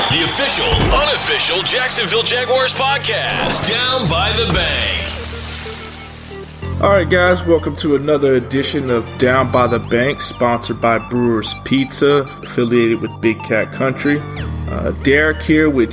The official, unofficial Jacksonville Jaguars podcast, Down by the Bank. All right, guys, welcome to another edition of Down by the Bank, sponsored by Brewers Pizza, affiliated with Big Cat Country. Derek here with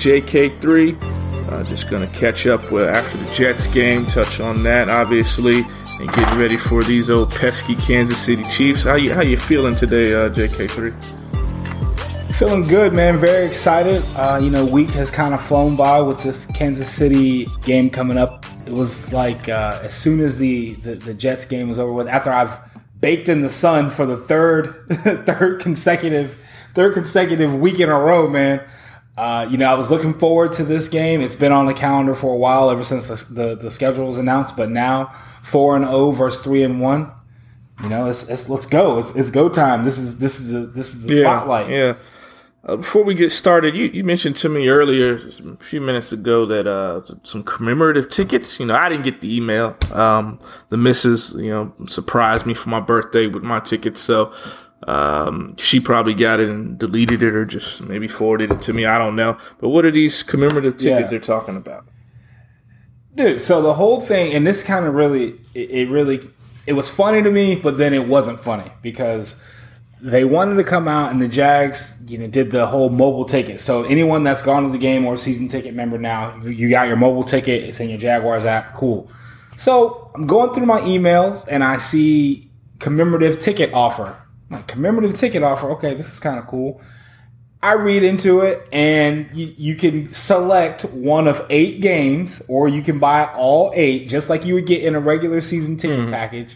JK3. Just going to catch up after the Jets game, touch on that, obviously, and getting ready for these old pesky Kansas City Chiefs. How you feeling today, JK3? Feeling good, man. Very excited. Week has kind of flown by with this Kansas City game coming up. It was like as soon as the Jets game was over with, after I've baked in the sun for the third consecutive week in a row, man. I was looking forward to this game. It's been on the calendar for a while, ever since the schedule was announced. But now 4-0 versus 3-1. Let's go. It's go time. This is the spotlight. Yeah. Before we get started, you mentioned to me earlier, a few minutes ago, that some commemorative tickets. I didn't get the email. The missus, surprised me for my birthday with my tickets. So she probably got it and deleted it, or just maybe forwarded it to me. I don't know. But what are these commemorative tickets they're talking about? Dude, so the whole thing, and this kind of really, it was funny to me, but then it wasn't funny because they wanted to come out, and the Jags, did the whole mobile ticket. So anyone that's gone to the game or a season ticket member now, you got your mobile ticket. It's in your Jaguars app. Cool. So I'm going through my emails, and I see commemorative ticket offer. I'm like, commemorative ticket offer? Okay, this is kind of cool. I read into it, and you can select one of 8 games, or you can buy all 8, just like you would get in a regular season ticket package.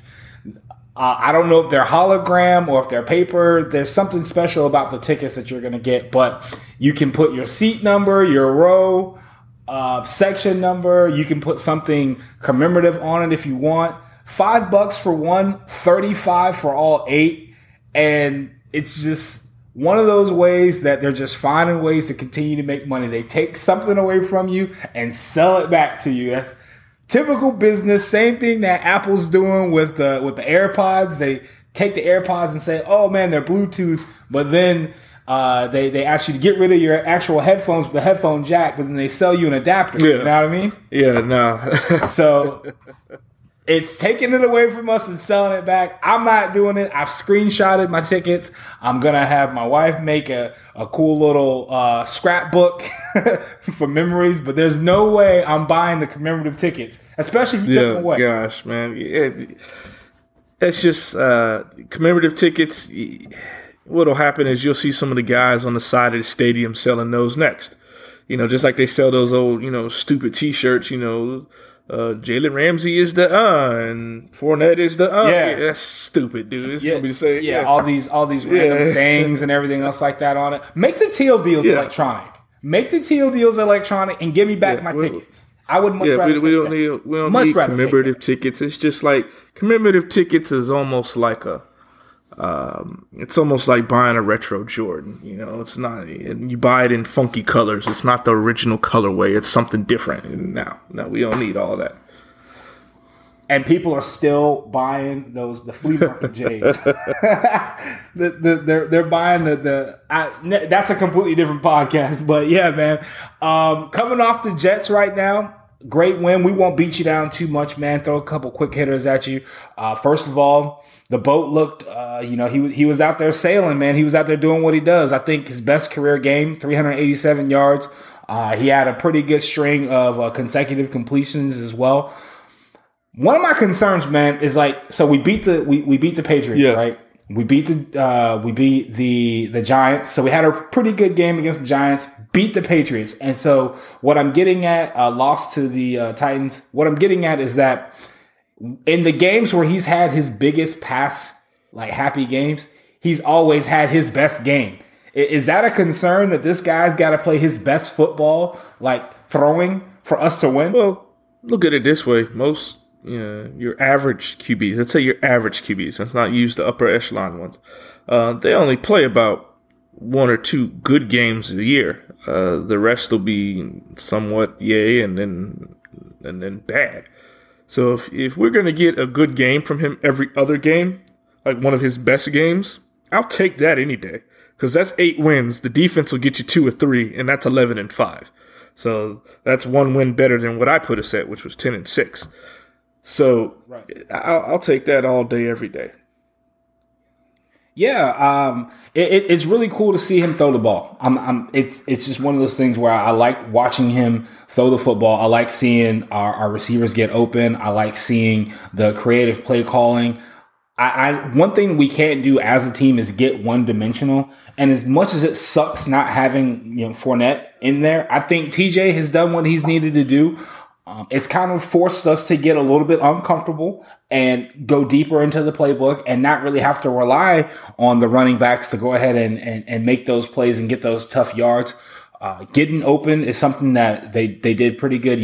I don't know if they're hologram or if they're paper. There's something special about the tickets that you're going to get, but you can put your seat number, your row, section number. You can put something commemorative on it if you want. $5 for one, $35 for all 8. And it's just one of those ways that they're just finding ways to continue to make money. They take something away from you and sell it back to you. That's typical business. Same thing that Apple's doing with the AirPods. They take the AirPods and say, "Oh man, they're Bluetooth," but then they ask you to get rid of your actual headphones with the headphone jack, but then they sell you an adapter. Yeah. You know what I mean? Yeah, no. So it's taking it away from us and selling it back. I'm not doing it. I've screenshotted my tickets. I'm going to have my wife make a cool little scrapbook for memories, but there's no way I'm buying the commemorative tickets, especially if you take them away. Gosh, man. It's just commemorative tickets. What'll happen is you'll see some of the guys on the side of the stadium selling those next. Just like they sell those old, stupid T-shirts, Jalen Ramsey is the and Fournette is the Yeah, that's stupid, dude. It's gonna be the same. Yeah, all these random sayings and everything else like that on it. Make the teal deals electronic. Make the teal deals electronic and give me back my tickets. I would much rather. We don't need commemorative tickets. It's just like commemorative tickets is almost like it's almost like buying a retro Jordan. It's not, and you buy it in funky colors. It's not the original colorway. It's something different. And now, we don't need all that. And people are still buying the flea market J's. They're buying that's a completely different podcast. But yeah, man. Coming off the Jets right now. Great win. We won't beat you down too much, man. Throw a couple quick hitters at you. First of all, the boat looked, he was out there sailing, man. He was out there doing what he does. I think his best career game, 387 yards. He had a pretty good string of consecutive completions as well. One of my concerns, man, is so we beat the Patriots, right? We beat the Giants. So we had a pretty good game against the Giants, beat the Patriots. And so what I'm getting at, lost to the Titans. What I'm getting at is that in the games where he's had his biggest pass, happy games, he's always had his best game. Is that a concern that this guy's got to play his best football, throwing, for us to win? Well, look at it this way. Most your average QBs, let's say your average QBs, let's not use the upper echelon ones, they only play about 1 or 2 good games a year. The rest will be somewhat yay and then bad. So if we're going to get a good game from him every other game, like one of his best games, I'll take that any day. because that's 8 wins. The defense will get you 2 or 3, and that's 11-5. So that's 1 win better than what I put us at, which was 10-6. So I'll take that all day, every day. Yeah, it's really cool to see him throw the ball. It's just one of those things where I like watching him throw the football. I like seeing our receivers get open. I like seeing the creative play calling. One thing we can't do as a team is get one dimensional. And as much as it sucks not having Fournette in there, I think TJ has done what he's needed to do. It's kind of forced us to get a little bit uncomfortable and go deeper into the playbook and not really have to rely on the running backs to go ahead and make those plays and get those tough yards. Getting open is something that they did pretty good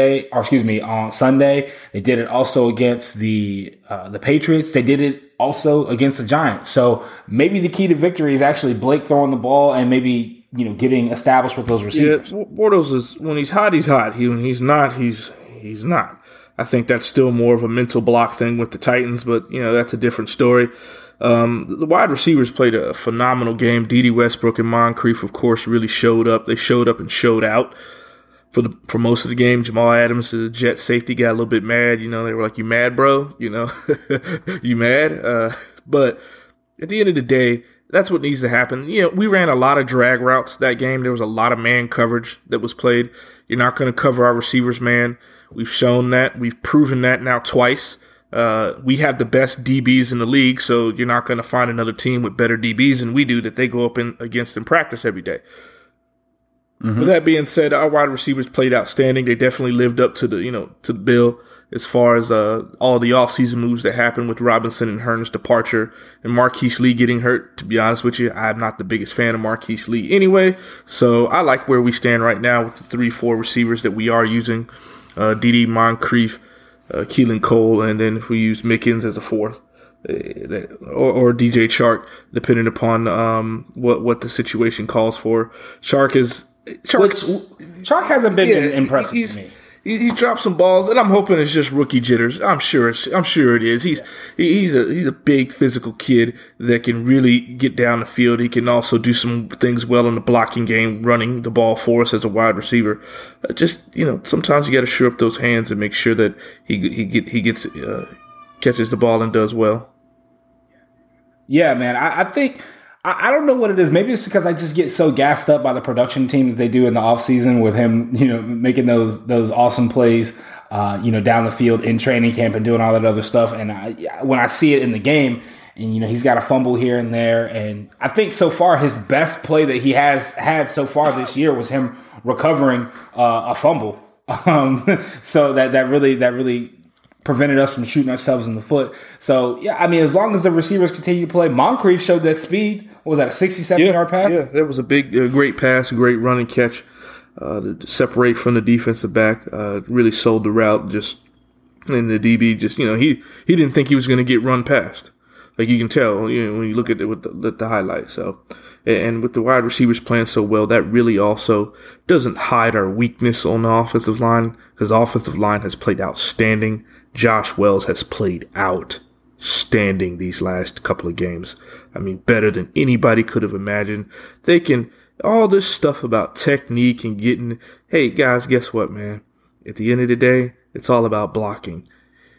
on Sunday. They did it also against the Patriots. They did it also against the Giants. So maybe the key to victory is actually Blake throwing the ball and maybe getting established with those receivers. Yeah, Bortles is, when he's hot, he's hot. When he's not, he's not. I think that's still more of a mental block thing with the Titans, but that's a different story. The wide receivers played a phenomenal game. Dede Westbrook and Moncrief, of course, really showed up. They showed up and showed out for most of the game. Jamal Adams, the Jet safety, got a little bit mad. They were like, "You mad, bro? You mad?" But at the end of the day, that's what needs to happen. We ran a lot of drag routes that game. There was a lot of man coverage that was played. You're not going to cover our receivers, man. We've shown that. We've proven that now twice. We have the best DBs in the league, so you're not going to find another team with better DBs than we do that they go up against in practice every day. Mm-hmm. With that being said, our wide receivers played outstanding. They definitely lived up to the bill as far as all the offseason moves that happened with Robinson and Hearn's departure and Marquise Lee getting hurt. To be honest with you, I'm not the biggest fan of Marquise Lee anyway, so I like where we stand right now with the 3-4 receivers that we are using. Dede, Moncrief, Keelan Cole, and then if we use Mickens as a fourth, or DJ Chark, depending upon what the situation calls for. Chark hasn't been impressive to me. He's dropped some balls, and I'm hoping it's just rookie jitters. I'm sure it is. He's a big physical kid that can really get down the field. He can also do some things well in the blocking game, running the ball for us as a wide receiver. Sometimes you got to shore up those hands and make sure that he catches the ball and does well. Yeah, man. I think. I don't know what it is. Maybe it's because I just get so gassed up by the production team that they do in the offseason with him, making those awesome plays, down the field in training camp and doing all that other stuff. And when I see it in the game and, he's got a fumble here and there. And I think so far his best play that he has had so far this year was him recovering a fumble. So that really prevented us from shooting ourselves in the foot. So, yeah, I mean, as long as the receivers continue to play, Moncrief showed that speed. What was that, a 67-yard pass? Yeah, that was a great pass, a great running catch to separate from the defensive back. Really sold the route. And the DB he didn't think he was going to get run past. Like you can tell, when you look at it with the highlights. So, and with the wide receivers playing so well, that really also doesn't hide our weakness on the offensive line, because the offensive line has played outstanding. Josh Wells has played outstanding these last couple of games. I mean, better than anybody could have imagined. They can, all this stuff about technique and getting, hey guys, guess what, man? At the end of the day, it's all about blocking.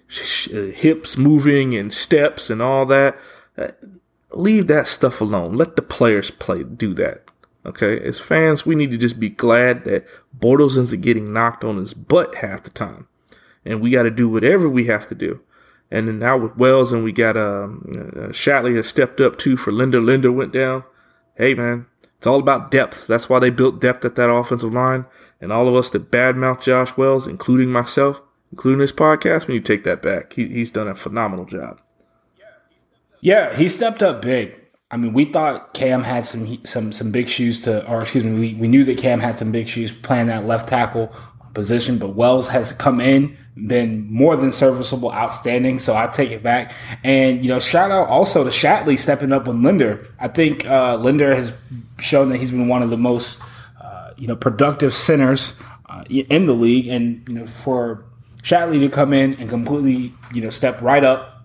Hips moving and steps and all that. Leave that stuff alone. Let the players do that. Okay? As fans, we need to just be glad that Bortles isn't getting knocked on his butt half the time. And we got to do whatever we have to do. And then now with Wells, and we got Shatley has stepped up too for Linder. Linder went down. Hey, man, it's all about depth. That's why they built depth at that offensive line. And all of us that badmouth Josh Wells, including myself, including this podcast, we need to take that back. He's done a phenomenal job. Yeah, he stepped up big. I mean, we thought Cam had some big shoes we knew that Cam had some big shoes playing that left tackle position, but Wells has come in, been more than serviceable, outstanding. So I take it back. And, shout out also to Shatley stepping up with Linder. I think Linder has shown that he's been one of the most, productive centers in the league. And, for Shatley to come in and completely, step right up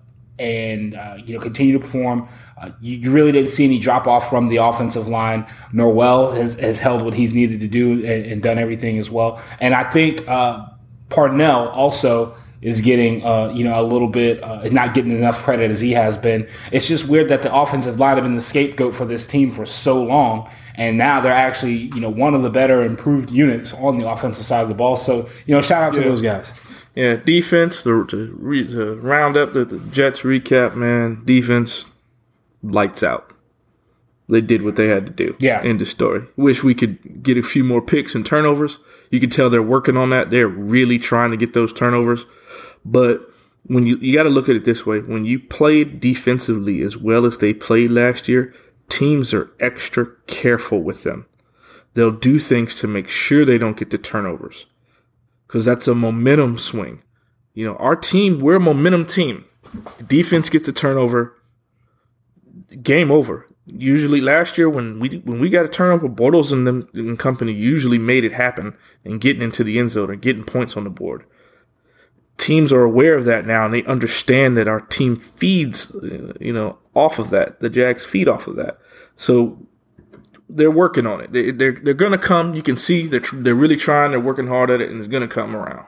and continue to perform. You really didn't see any drop off from the offensive line. Norwell has held what he's needed to do and done everything as well. And I think Parnell also is getting a little bit not getting enough credit as he has been. It's just weird that the offensive line have been the scapegoat for this team for so long, and now they're actually one of the better improved units on the offensive side of the ball. So shout out to those guys. Yeah, defense to round up the Jets recap, man. Defense lights out. They did what they had to do. Yeah. End of story. Wish we could get a few more picks and turnovers. You can tell they're working on that. They're really trying to get those turnovers. But when you got to look at it this way. When you played defensively as well as they played last year, teams are extra careful with them. They'll do things to make sure they don't get the turnovers, because that's a momentum swing. Our team, we're a momentum team. The defense gets a turnover, game over. Usually last year when we got a turnover, Bortles and them and company usually made it happen and getting into the end zone or getting points on the board. Teams are aware of that now, and they understand that our team feeds, off of that. The Jags feed off of that. So they're working on it. They're going to come. You can see they're really trying. They're working hard at it, and it's going to come around.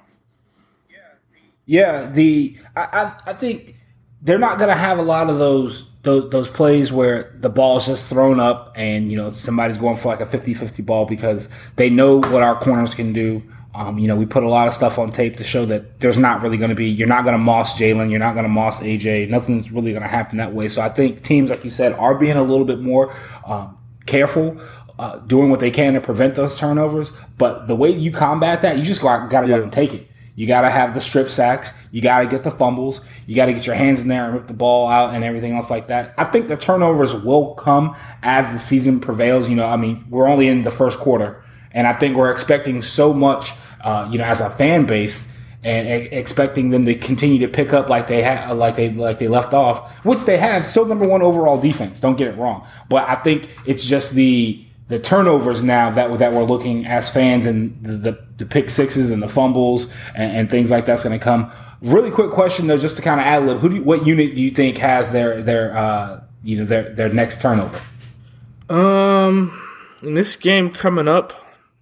Yeah, I think they're not going to have a lot of those plays where the ball's just thrown up and somebody's going for like a 50-50 ball, because they know what our corners can do. We put a lot of stuff on tape to show that there's not really going to be, you're not going to moss Jalen, you're not going to moss AJ. Nothing's really going to happen that way. So I think teams, like you said, are being a little bit more careful, doing what they can to prevent those turnovers. But the way you combat that, you just got to go and take it. You got to have the strip sacks. You got to get the fumbles. You got to get your hands in there and rip the ball out and everything else like that. I think the turnovers will come as the season prevails. We're only in the first quarter, and I think we're expecting so much, as a fan base, and expecting them to continue to pick up like they left off, which they have. Still number one overall defense. Don't get it wrong, but I think it's just the turnovers now that we're looking as fans, and the pick sixes and the fumbles and things like that's going to come. Really quick question though, just to kind of ad lib, what unit do you think has their next turnover? In this game coming up,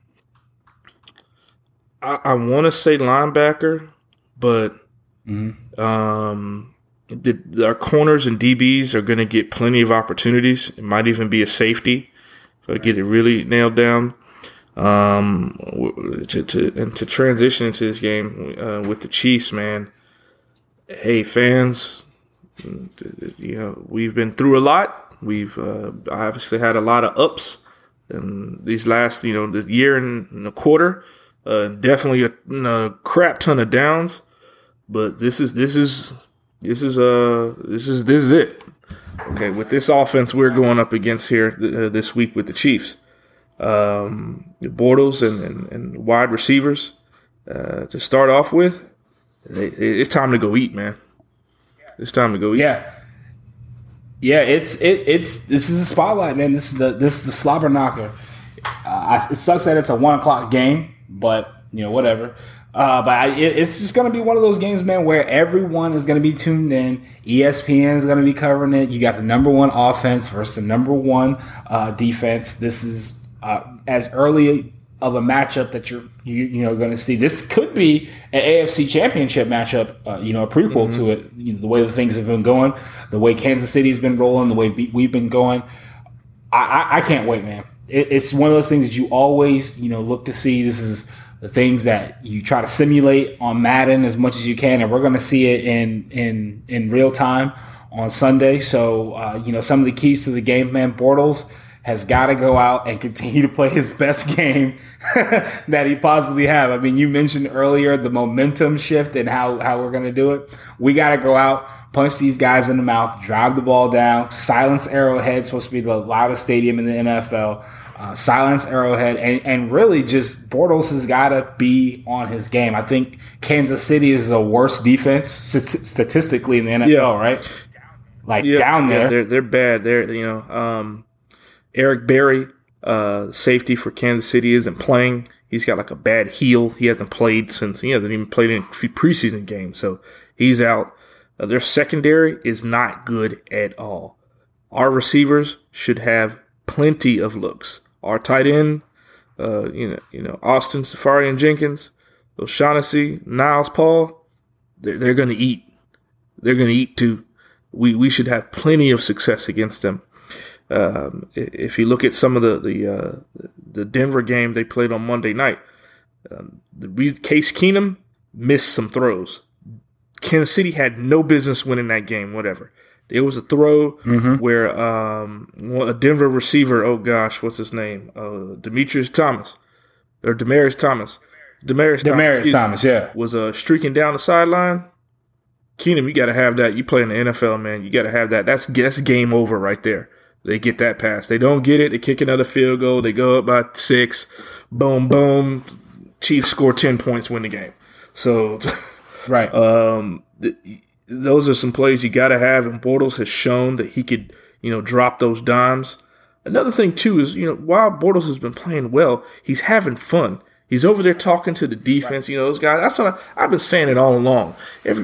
I want to say linebacker, but our corners and DBs are going to get plenty of opportunities. It might even be a safety if I get it really nailed down. To transition into this game with the Chiefs, man. Hey, fans, we've been through a lot. We've obviously had a lot of ups in these last, the year and a quarter. Definitely a crap ton of downs, but this is it. Okay, with this offense we're going up against here this week with the Chiefs, the Bortles and wide receivers to start off with. It's time to go eat, man. It's time to go eat. Yeah. This is a spotlight, man. This is the slobber knocker. It sucks that it's a 1:00 game, but whatever. But it's just going to be one of those games, man, where everyone is going to be tuned in. ESPN is going to be covering it. You got the number one offense versus the number one defense. This is as early of a matchup that you're going to see. This could be an AFC Championship matchup, a prequel to it. The way the things have been going, the way Kansas City's been rolling, the way we've been going. I can't wait, man. It's one of those things that you always look to see. This is the things that you try to simulate on Madden as much as you can, and we're going to see it in real time on Sunday. So, some of the keys to the game, man, Bortles has got to go out and continue to play his best game that he possibly have. I mean, you mentioned earlier the momentum shift and how we're going to do it. We got to go out, punch these guys in the mouth, drive the ball down, silence Arrowhead, supposed to be the loudest stadium in the NFL. Silence Arrowhead, and really just Bortles has got to be on his game. I think Kansas City is the worst defense statistically in the NFL, right? Down there. Yeah, they're bad. Eric Berry, safety for Kansas City, isn't playing. He's got like a bad heel. He hasn't played since he hasn't even played in preseason games, so he's out. Their secondary is not good at all. Our receivers should have plenty of looks. Our tight end, Austin, Safari, and Jenkins, O'Shaughnessy, Niles, Paul, they're going to eat. They're going to eat too. We should have plenty of success against them. If you look at some of the Denver game they played on Monday night, Case Keenum missed some throws. Kansas City had no business winning that game, whatever. There was a throw where a Denver receiver, oh gosh, what's his name? Demarius Thomas, was streaking down the sideline. Keenum, you got to have that. You play in the NFL, man. You got to have that. That's game over right there. They get that pass. They don't get it. They kick another field goal. They go up by 6. Boom, boom. Chiefs score 10 points, win the game. So, right. Those are some plays you got to have, and Bortles has shown that he could, drop those dimes. Another thing, too, is, while Bortles has been playing well, he's having fun. He's over there talking to the defense, right. Those guys. That's what I've been saying it all along.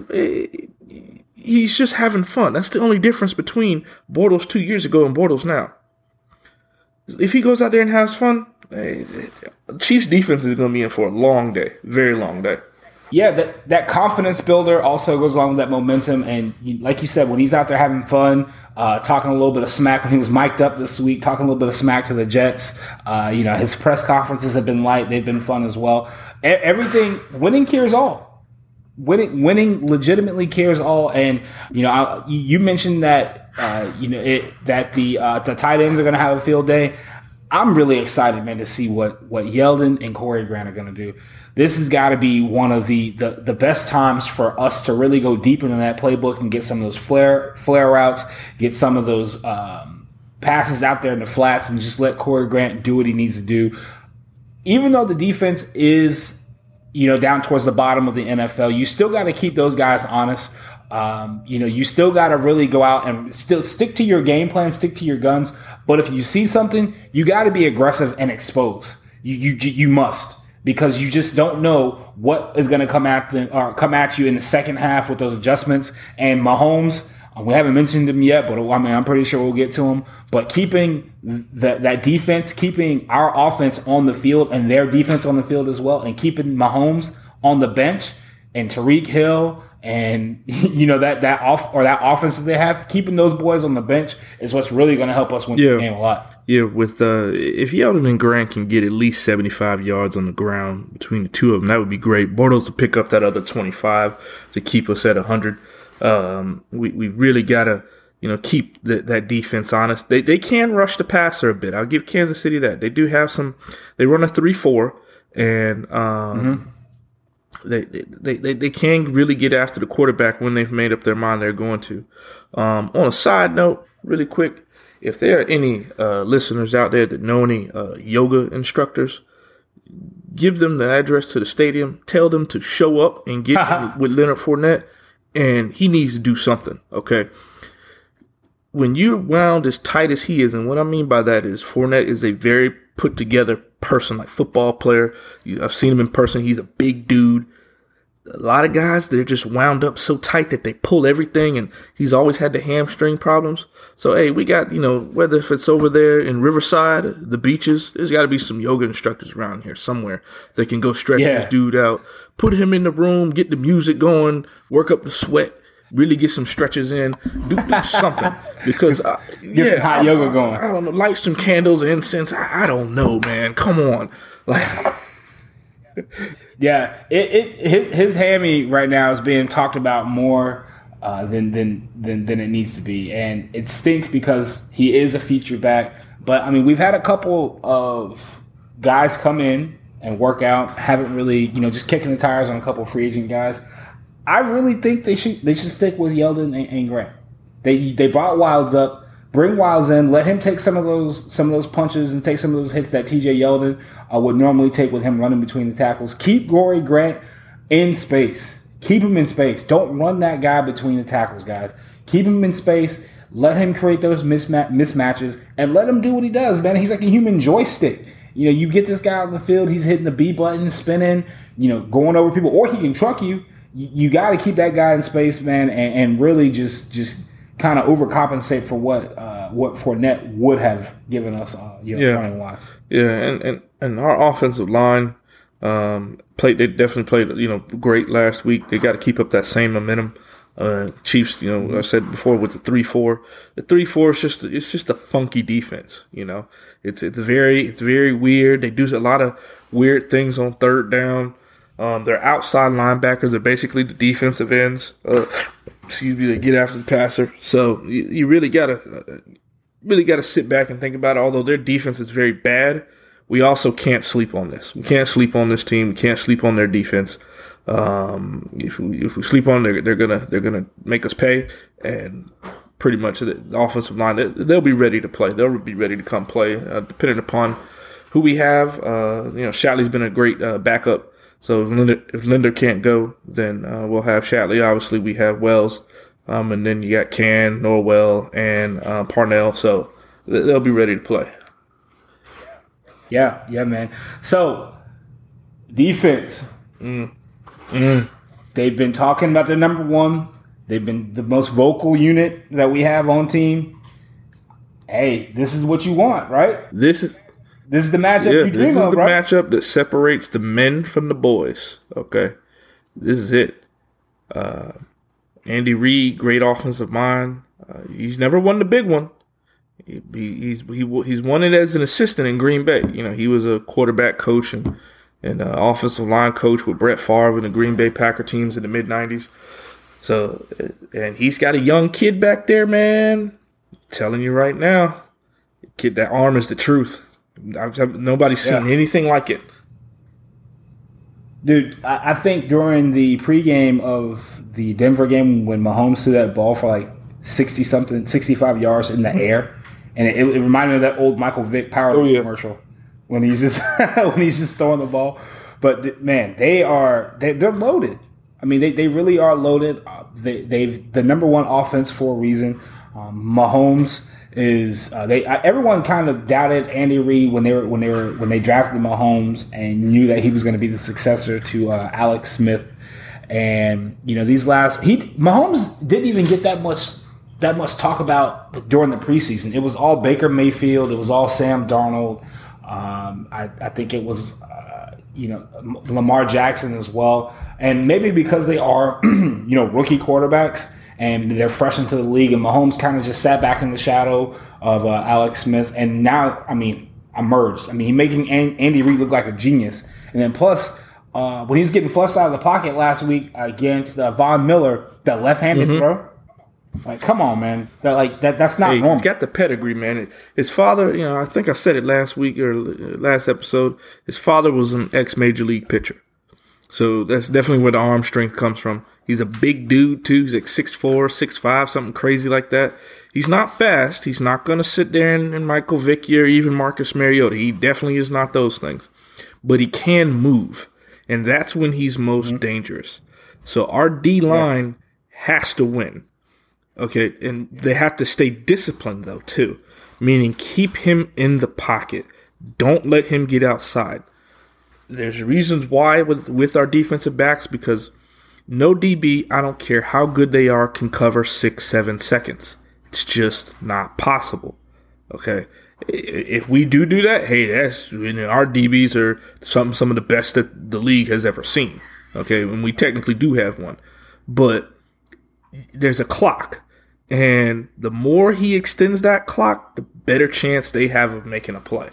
He's just having fun. That's the only difference between Bortles 2 years ago and Bortles now. If he goes out there and has fun, Chiefs defense is going to be in for a long day, very long day. Yeah, that confidence builder also goes along with that momentum. And like you said, when he's out there having fun, talking a little bit of smack, when he was mic'd up this week, talking a little bit of smack to the Jets, his press conferences have been light. They've been fun as well. Everything, winning cures all. Winning legitimately cures all. And, you mentioned that, that the tight ends are going to have a field day. I'm really excited, man, to see what Yeldon and Corey Grant are going to do. This has got to be one of the best times for us to really go deep into that playbook and get some of those flare routes, get some of those passes out there in the flats, and just let Corey Grant do what he needs to do. Even though the defense is, down towards the bottom of the NFL, you still got to keep those guys honest. You still got to really go out and still stick to your game plan, stick to your guns. But if you see something, you got to be aggressive and expose. You must. Because you just don't know what is going to come at you in the second half with those adjustments. And Mahomes, we haven't mentioned him yet, but I'm pretty sure we'll get to him. But keeping that defense, keeping our offense on the field and their defense on the field as well, and keeping Mahomes on the bench and Tyreek Hill and that offense that they have, keeping those boys on the bench is what's really going to help us win the game a lot. Yeah, with if Yeldon and Grant can get at least 75 yards on the ground between the two of them, that would be great. Bortles will pick up that other 25 to keep us at 100. We really got to keep that defense honest. They can rush the passer a bit. I'll give Kansas City that. They do have some. They run a 3-4, and they can really get after the quarterback when they've made up their mind they're going to. On a side note, really quick. If there are any listeners out there that know any yoga instructors, give them the address to the stadium. Tell them to show up and get with Leonard Fournette, and he needs to do something, okay? When you're wound as tight as he is, and what I mean by that is Fournette is a very put-together person, like football player. I've seen him in person. He's a big dude. A lot of guys, they're just wound up so tight that they pull everything, and he's always had the hamstring problems. So, hey, we got, whether if it's over there in Riverside, the beaches, there's got to be some yoga instructors around here somewhere that can go stretch this dude out, put him in the room, get the music going, work up the sweat, really get some stretches in, do something. Because, get some hot yoga going. I don't know, light some candles, incense. I don't know, man. Come on. Yeah, his hammy right now is being talked about more than it needs to be, and it stinks because he is a feature back. But we've had a couple of guys come in and work out, haven't really, just kicking the tires on a couple of free agent guys. I really think they should stick with Yeldon and Grant. They brought Wilds up. Bring Wilds in, let him take some of those punches and take some of those hits that TJ Yeldon would normally take with him running between the tackles. Keep Corey Grant in space. Keep him in space. Don't run that guy between the tackles, guys. Keep him in space. Let him create those mismatches and let him do what he does, man. He's like a human joystick. You get this guy on the field, he's hitting the B button, spinning, going over people, or he can truck you. you got to keep that guy in space, man, and really just kind of overcompensate for what Fournette would have given us, running wise. Yeah, and our offensive line they definitely played great last week. They got to keep up that same momentum. Chiefs, I said before with the 3-4. The 3-4 is just a funky defense. It's very weird. They do a lot of weird things on third down. Their outside linebackers are basically the defensive ends. They get after the passer. So you really gotta sit back and think about it. Although their defense is very bad, we also can't sleep on this. We can't sleep on this team. We can't sleep on their defense. If we sleep on them, they're gonna make us pay. And pretty much the offensive line, they'll be ready to play. They'll be ready to come play, depending upon who we have. Shatley's been a great backup. So if Linder can't go, then we'll have Shatley. Obviously, we have Wells, and then you got Can, Norwell, and Parnell. So they'll be ready to play. Yeah, man. So defense. They've been talking about their number one. They've been the most vocal unit that we have on team. Hey, this is what you want, right? This is the matchup you dream of, right? This is the matchup that separates the men from the boys. Okay, this is it. Andy Reid, great offensive mind. He's never won the big one. He's won it as an assistant in Green Bay. He was a quarterback coach and offensive line coach with Brett Favre and the Green Bay Packer teams in the mid-'90s. So, and he's got a young kid back there, man. I'm telling you right now, kid, that arm is the truth. Nobody's seen anything like it. Dude, I think during the pregame of the Denver game when Mahomes threw that ball for like 65 yards in the air, and it reminded me of that old Michael Vick Power commercial when he's just throwing the ball. But man, they're loaded. I mean, they really are loaded. They've the number one offense for a reason. Mahomes is everyone kind of doubted Andy Reid when they drafted Mahomes and knew that he was going to be the successor to Alex Smith. And Mahomes didn't even get that much talk about during the preseason. It was all Baker Mayfield. It was all Sam Darnold. I think it was Lamar Jackson as well. And maybe because they are rookie quarterbacks and they're fresh into the league, and Mahomes kind of just sat back in the shadow of Alex Smith. And now, emerged. He's making Andy Reid look like a genius. And then plus, when he was getting flushed out of the pocket last week against Von Miller, that left-handed throw, like, come on, man. That's not normal. He's got the pedigree, man. His father, I think I said it last week or last episode, his father was an ex-major league pitcher. So that's definitely where the arm strength comes from. He's a big dude, too. He's like 6'4", 6'5", something crazy like that. He's not fast. He's not going to sit there and Michael Vick or even Marcus Mariota. He definitely is not those things. But he can move, and that's when he's most dangerous. So our D-line has to win. Okay, and they have to stay disciplined, though, too. Meaning keep him in the pocket. Don't let him get outside. There's reasons why with our defensive backs, because no DB, I don't care how good they are, can cover 6-7 seconds. It's just not possible. Okay, if we do that, hey, our DBs are some of the best that the league has ever seen. Okay, and we technically do have one, but there's a clock, and the more he extends that clock, the better chance they have of making a play.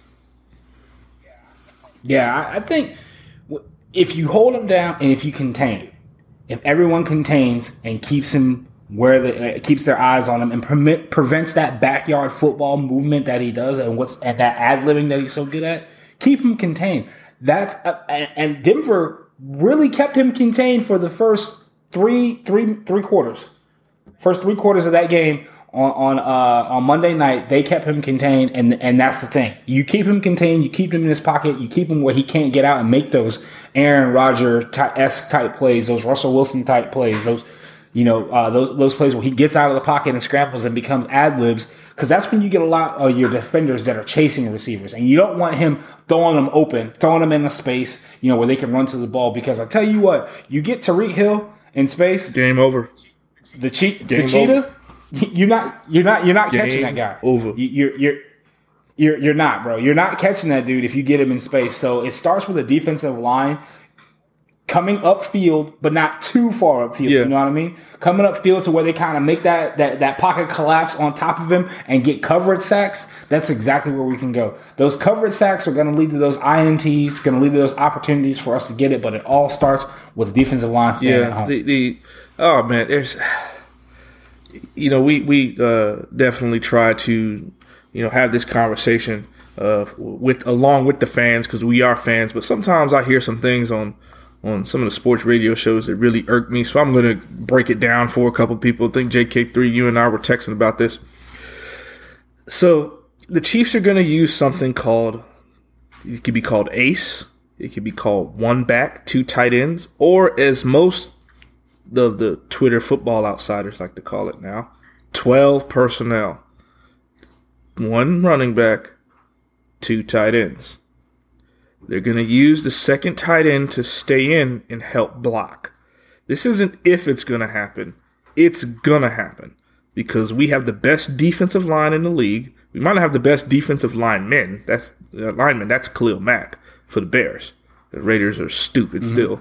Yeah, I think if you hold him down and if you contain, if everyone contains and keeps him keeps their eyes on him and prevents that backyard football movement that he does and that ad-libbing that he's so good at, keep him contained. And Denver really kept him contained for the first three quarters. First 3 quarters of that game. On Monday night, they kept him contained, and that's the thing. You keep him contained, you keep him in his pocket, you keep him where he can't get out and make those Aaron Rodgers-esque type plays, those Russell Wilson type plays, those plays where he gets out of the pocket and scrambles and becomes ad libs. because that's when you get a lot of your defenders that are chasing receivers, and you don't want him throwing them open, throwing them in a space, where they can run to the ball. Because I tell you what, you get Tyreek Hill in space, game over. The cheetah, you're not catching that guy. Over. You're not, bro. You're not catching that dude if you get him in space. So it starts with a defensive line coming upfield, but not too far upfield. Yeah. You know what I mean? Coming upfield to where they kind of make that pocket collapse on top of him and get coverage sacks. That's exactly where we can go. Those coverage sacks are going to lead to those INTs, going to lead to those opportunities for us to get it. But it all starts with the defensive line standing at home. Oh man, there's, we definitely try to, have this conversation along with the fans, because we are fans. But sometimes I hear some things on some of the sports radio shows that really irk me. So I'm going to break it down for a couple people. I think JK3, you and I were texting about this. So the Chiefs are going to use something it could be called ACE. It could be called one back, two tight ends, or as most of the Twitter football outsiders like to call it now, 12 personnel. One running back, two tight ends. They're going to use the second tight end to stay in and help block. This isn't if it's going to happen. It's going to happen because we have the best defensive line in the league. We might not have the best defensive linemen. That's Khalil Mack for the Bears. The Raiders are stupid still.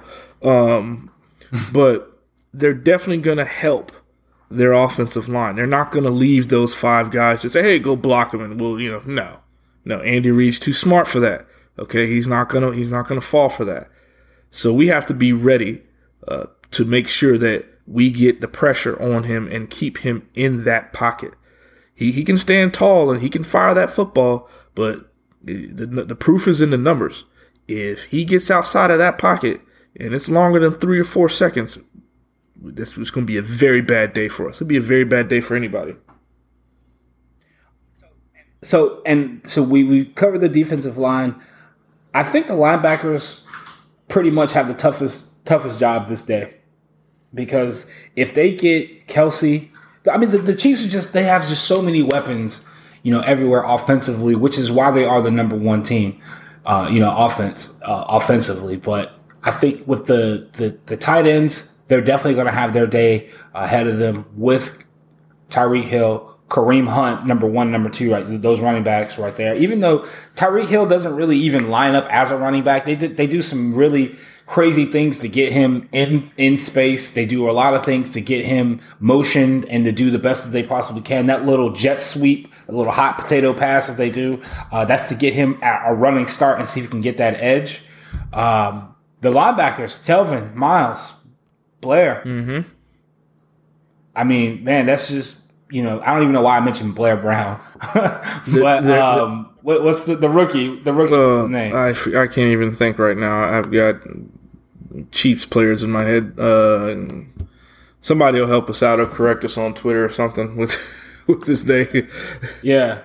But they're definitely going to help their offensive line. They're not going to leave those five guys to say, hey, go block them. And no. Andy Reid's too smart for that. Okay, he's not gonna fall for that. So we have to be ready to make sure that we get the pressure on him and keep him in that pocket. He can stand tall and he can fire that football, but the proof is in the numbers. If he gets outside of that pocket and it's longer than 3 or 4 seconds, this was going to be a very bad day for us. It'd be a very bad day for anybody. So we covered the defensive line. I think the linebackers pretty much have the toughest job this day, because if they get Kelce, I mean the Chiefs they have just so many weapons, everywhere offensively, which is why they are the number one team, offensively. But I think with the tight ends, they're definitely going to have their day ahead of them with Tyreek Hill, Kareem Hunt, number 1, number 2, right? Those running backs right there. Even though Tyreek Hill doesn't really even line up as a running back, they do some really crazy things to get him in space. They do a lot of things to get him motioned and to do the best that they possibly can. That little jet sweep, a little hot potato pass that they do, that's to get him at a running start and see if he can get that edge. The linebackers, Telvin, Miles, Blair. Mm-hmm. I mean, man, that's just... I don't even know why I mentioned Blair Brown, but what's the rookie? The rookie's name? I can't even think right now. I've got Chiefs players in my head. Somebody will help us out or correct us on Twitter or something with this day. Yeah,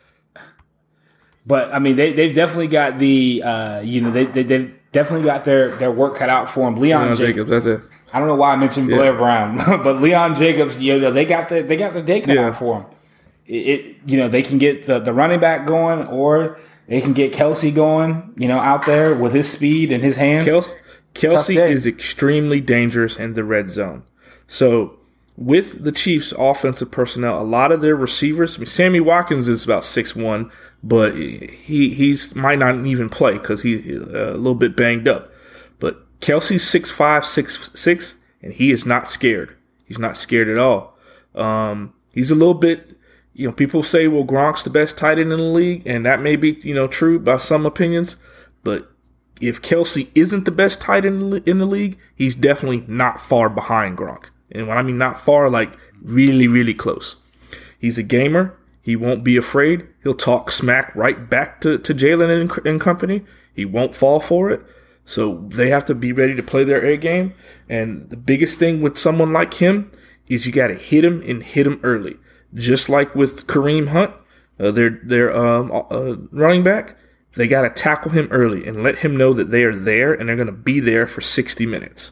but I mean they've definitely got the they've definitely got their work cut out for them. Leon Jacobs, that's it. I don't know why I mentioned Blair Brown, but Leon Jacobs, they got the day cut out for him. They can get the running back going, or they can get Kelce going, out there with his speed and his hands. Kelce is extremely dangerous in the red zone. So with the Chiefs' offensive personnel, a lot of their receivers, Sammy Watkins is about 6'1", but he's might not even play because he's a little bit banged up. But Kelce's 6'5", 6'6", and he is not scared. He's not scared at all. He's a little bit, people say, well, Gronk's the best tight end in the league, and that may be, true by some opinions. But if Kelce isn't the best tight end in the league, he's definitely not far behind Gronk. And when I mean not far, like really, really close. He's a gamer. He won't be afraid. He'll talk smack right back to Jalen and company. He won't fall for it. So they have to be ready to play their A game. And the biggest thing with someone like him is you got to hit him and hit him early. Just like with Kareem Hunt, their running back, they got to tackle him early and let him know that they are there and they're going to be there for 60 minutes.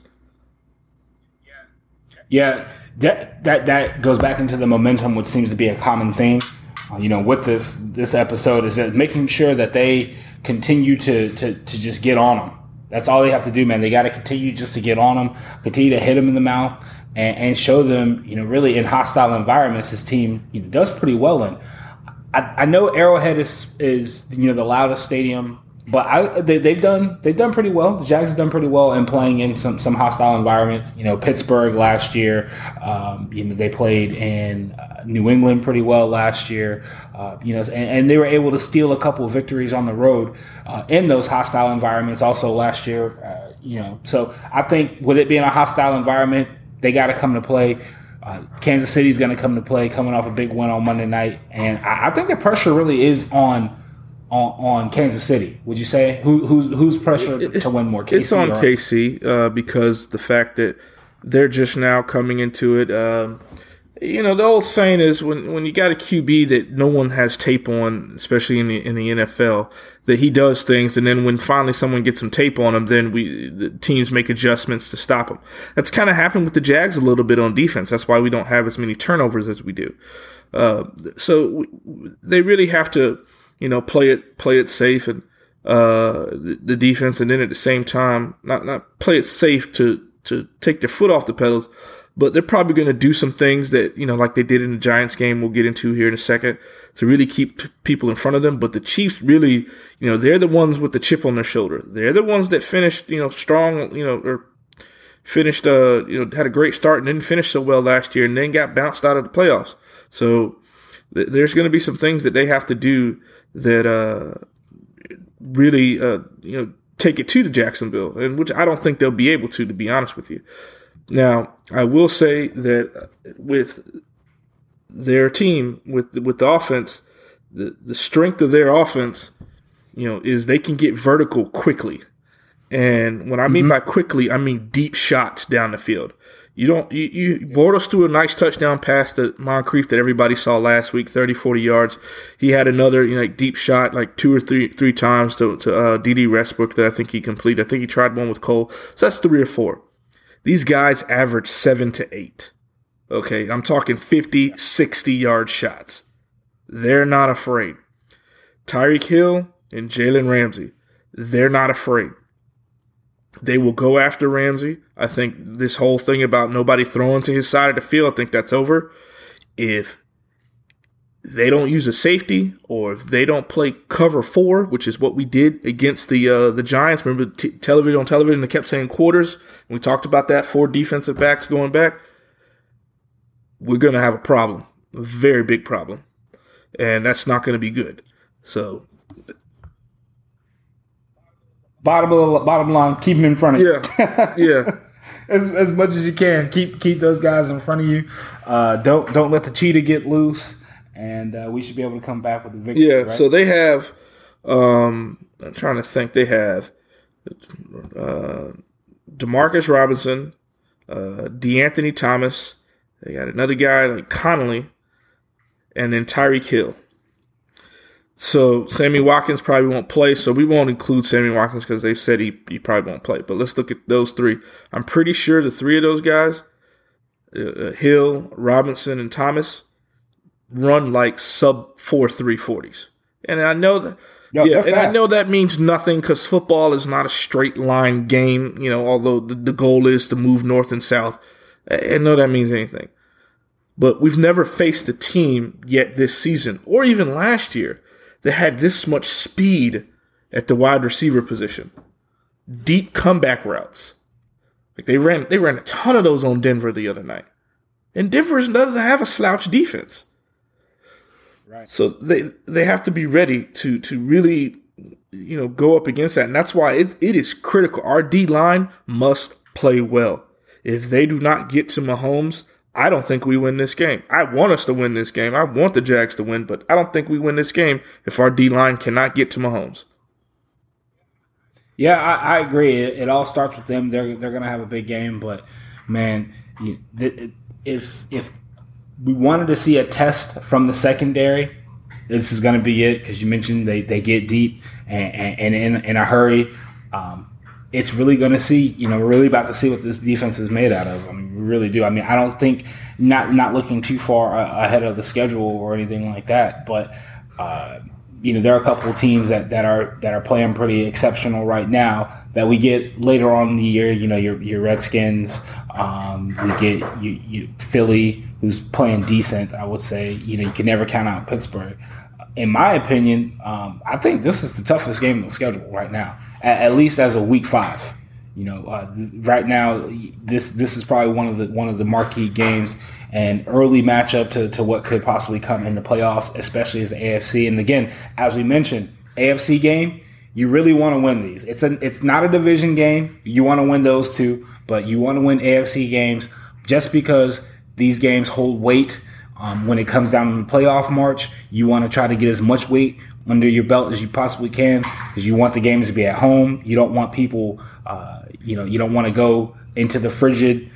Yeah, that goes back into the momentum, which seems to be a common theme with this episode is that making sure that they continue to just get on them. That's all they have to do, man. They got to continue just to get on them, continue to hit them in the mouth, and show them, really in hostile environments, this team does pretty well in. I know Arrowhead is the loudest stadium, but they've done pretty well. The Jags have done pretty well in playing in some hostile environment. Pittsburgh last year. They played in New England pretty well last year. And they were able to steal a couple of victories on the road in those hostile environments also last year. So I think with it being a hostile environment, they got to come to play. Kansas City's going to come to play, coming off a big win on Monday night, and I think the pressure really is on Kansas City. Would you say who's pressure to win more? KC it's on KC because the fact that they're just now coming into it. The old saying is when you got a QB that no one has tape on, especially in the NFL, that he does things, and then when finally someone gets some tape on him, then the teams make adjustments to stop him. That's kind of happened with the Jags a little bit on defense. That's why we don't have as many turnovers as we do. So they really have to, play it safe and the defense, and then at the same time not play it safe to take their foot off the pedals. But they're probably going to do some things that, like they did in the Giants game, we'll get into here in a second, to really keep people in front of them. But the Chiefs really, they're the ones with the chip on their shoulder. They're the ones that finished, strong, or finished, had a great start and didn't finish so well last year and then got bounced out of the playoffs. So there's going to be some things that they have to do that really, take it to the Jacksonville, and which I don't think they'll be able to be honest with you. Now, I will say that with their team, with the offense, the strength of their offense, is they can get vertical quickly. And when I mean by quickly, I mean deep shots down the field. Bortles threw a nice touchdown pass to Moncrief that everybody saw last week, 30, 40 yards. He had another deep shot like two or three times to D.D. Westbrook that I think he completed. I think he tried one with Cole. So that's 3 or 4. These guys average 7 to 8. Okay, I'm talking 50, 60-yard shots. They're not afraid. Tyreek Hill and Jalen Ramsey, they're not afraid. They will go after Ramsey. I think this whole thing about nobody throwing to his side of the field, I think that's over. If they don't use a safety, or if they don't play cover 4, which is what we did against the Giants. Remember television, they kept saying quarters. We talked about that, 4 defensive backs going back. We're going to have a problem, a very big problem, and that's not going to be good. So, bottom line, keep them in front of you. Yeah. as much as you can, keep those guys in front of you. Don't let the cheetah get loose. And we should be able to come back with a victory. Yeah, right? So they have, I'm trying to think, they have Demarcus Robinson, DeAnthony Thomas, they got another guy like Connolly, and then Tyreek Hill. So Sammy Watkins probably won't play, so we won't include Sammy Watkins because they've said he probably won't play. But let's look at those 3. I'm pretty sure the 3 of those guys, Hill, Robinson, and Thomas, run like sub 4.3 40s. And I know that I know that means nothing because football is not a straight line game, although the goal is to move north and south. I know that means anything. But we've never faced a team yet this season, or even last year, that had this much speed at the wide receiver position. Deep comeback routes. Like they ran a ton of those on Denver the other night. And Denver doesn't have a slouch defense. Right. So they have to be ready to really, go up against that. And that's why it is critical. Our D-line must play well. If they do not get to Mahomes, I don't think we win this game. I want us to win this game. I want the Jags to win, but I don't think we win this game if our D-line cannot get to Mahomes. Yeah, I agree. It all starts with them. They're going to have a big game, but, man, if we wanted to see a test from the secondary, this is going to be it, because you mentioned they get deep and in a hurry. It's really going to see, we're really about to see what this defense is made out of. I mean, we really do. I mean, I don't think not looking too far ahead of the schedule or anything like that, but there are a couple of teams that are playing pretty exceptional right now that we get later on in the year. Your Redskins, we get you Philly, who's playing decent. I would say you can never count out Pittsburgh. In my opinion, I think this is the toughest game on the schedule right now, at least as a Week 5. Right now, this is probably one of the marquee games and early matchup to what could possibly come in the playoffs, especially as the AFC. And again, as we mentioned, AFC game, you really want to win these. It's not a division game. You want to win those two, but you want to win AFC games just because these games hold weight. When it comes down to the playoff march, you want to try to get as much weight under your belt as you possibly can because you want the games to be at home. You don't want people, you don't want to go into the frigid,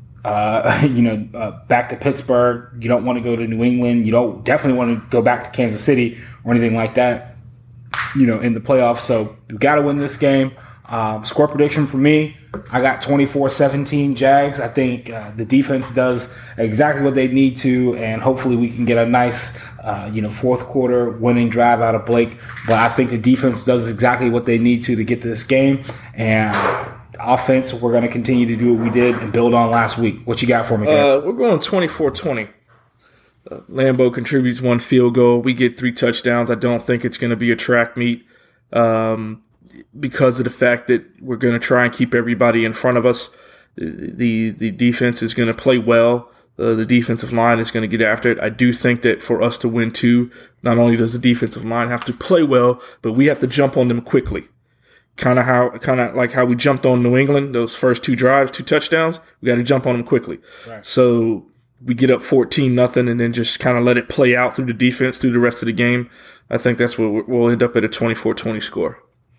back to Pittsburgh. You don't want to go to New England. You don't definitely want to go back to Kansas City or anything like that, in the playoffs. So you got to win this game. Score prediction for me, I got 24-17 Jags. I think the defense does exactly what they need to, and hopefully we can get a nice, fourth quarter winning drive out of Blake. But I think the defense does exactly what they need to get this game. And offense, we're going to continue to do what we did and build on last week. What you got for me, Garrett? We're going 24-20. Lambeau contributes 1 field goal. We get 3 touchdowns. I don't think it's going to be a track meet. Because of the fact that we're going to try and keep everybody in front of us. The defense is going to play well. The defensive line is going to get after it. I do think that for us to win too, not only does the defensive line have to play well, but we have to jump on them quickly. Kind of like how we jumped on New England, those first 2 drives, 2 touchdowns. We got to jump on them quickly. Right. So we get up 14-0 and then just kind of let it play out through the defense through the rest of the game. I think that's what we'll end up at a 24-20 score.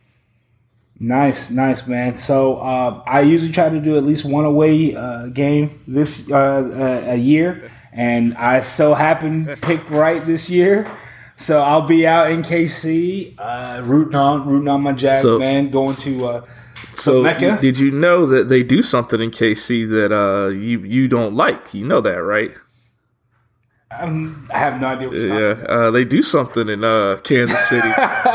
Nice, man. So I usually try to do at least one away game this a year, and I so happen to pick right this year. So I'll be out in KC, rooting on my Jags, man, going to Mecca. Did you know that they do something in KC that you don't like? You know that, right? I have no idea what you're talking about. They do something in Kansas City.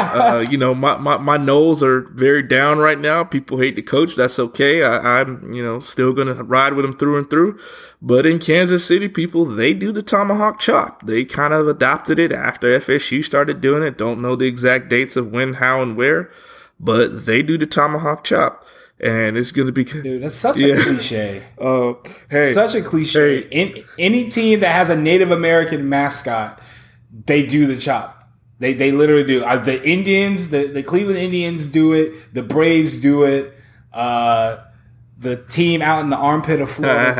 My Noles are very down right now. People hate the coach. That's okay. I'm still going to ride with them through and through. But in Kansas City, people, they do the tomahawk chop. They kind of adopted it after FSU started doing it. Don't know the exact dates of when, how, and where. But they do the tomahawk chop. And it's going to be... Dude, that's such a cliche. Hey, such a cliche. Hey. Any team that has a Native American mascot, they do the chop. They literally do. The Indians, the Cleveland Indians do it. The Braves do it. The team out in the armpit of Florida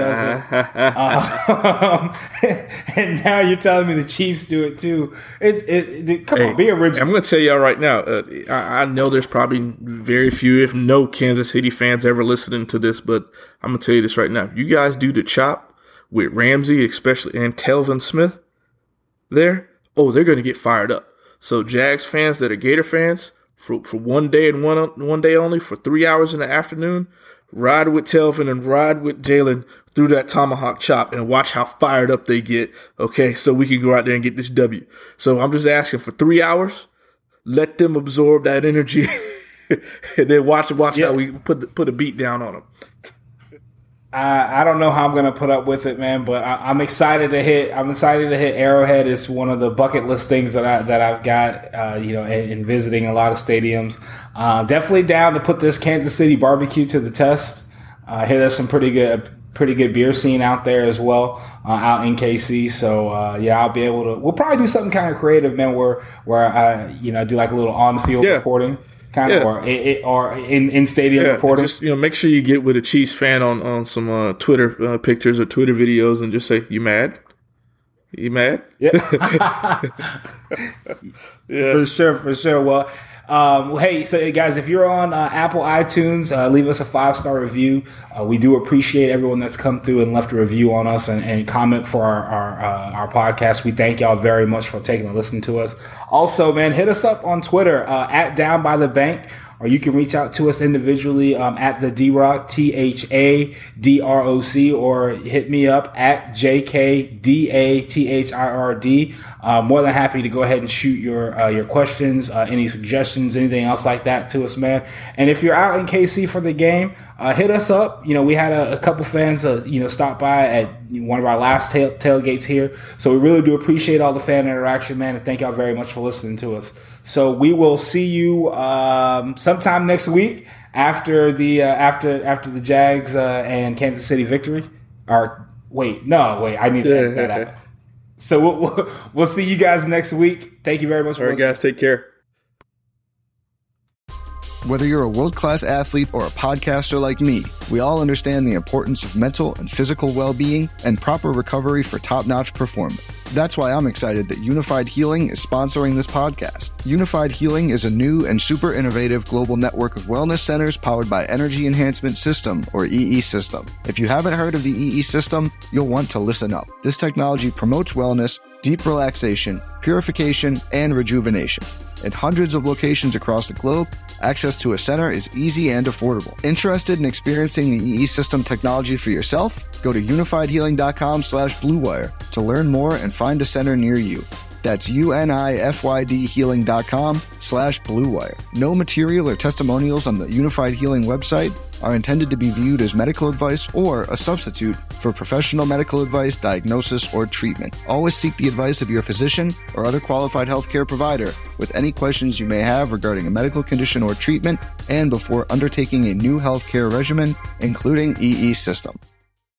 does it. And now you're telling me the Chiefs do it too. Come on, be original. I'm going to tell y'all right now, I know there's probably very few, if no, Kansas City fans ever listening to this, but I'm going to tell you this right now. You guys do the chop with Ramsey, especially, and Telvin Smith there, they're going to get fired up. So Jags fans that are Gator fans, for one day and one day only, for 3 hours in the afternoon, ride with Telvin and ride with Jalen through that tomahawk chop and watch how fired up they get, okay, so we can go out there and get this W. So I'm just asking for 3 hours, let them absorb that energy, and then watch how we put a beat down on them. I don't know how I'm going to put up with it, man, but I'm excited to hit. I'm excited to hit Arrowhead. It's one of the bucket list things that I've got, in visiting a lot of stadiums. Definitely down to put this Kansas City barbecue to the test. I hear there's some pretty good beer scene out there as well, out in KC. So I'll be able to. We'll probably do something kind of creative, man, where I do like a little on field reporting. Or in stadium reporting. Just make sure you get with a Chiefs fan on some Twitter pictures or Twitter videos and just say, "You mad? You mad?" Yeah, yeah, for sure. Well, hey, so guys, if you're on Apple iTunes, leave us a 5-star review. We do appreciate everyone that's come through and left a review on us and comment for our podcast. We thank y'all very much for taking a listen to us. Also, man, hit us up on Twitter at Down by the Bank. or you can reach out to us individually at the DROC, THADROC, or hit me up at JKDATHIRD. More than happy to go ahead and shoot your questions, any suggestions, anything else like that to us, man. And if you're out in KC for the game, hit us up. We had a couple fans, stop by at one of our last tailgates here. So we really do appreciate all the fan interaction, man. And thank y'all very much for listening to us. So we will see you sometime next week after the Jags and Kansas City victory. I need to edit that out. So we'll see you guys next week. Thank you very much. All right, guys, take care. Whether you're a world-class athlete or a podcaster like me, we all understand the importance of mental and physical well-being and proper recovery for top-notch performance. That's why I'm excited that Unified Healing is sponsoring this podcast. Unified Healing is a new and super innovative global network of wellness centers powered by Energy Enhancement System, or EE System. If you haven't heard of the EE System, you'll want to listen up. This technology promotes wellness, deep relaxation, purification, and rejuvenation. At hundreds of locations across the globe, access to a center is easy and affordable. Interested in experiencing the EE System technology for yourself? Go to unifiedhealing.com/bluewire to learn more and find a center near you. That's unifydhealing.com/bluewire. No material or testimonials on the Unified Healing website are intended to be viewed as medical advice or a substitute for professional medical advice, diagnosis, or treatment. Always seek the advice of your physician or other qualified healthcare provider with any questions you may have regarding a medical condition or treatment and before undertaking a new healthcare regimen, including EE System.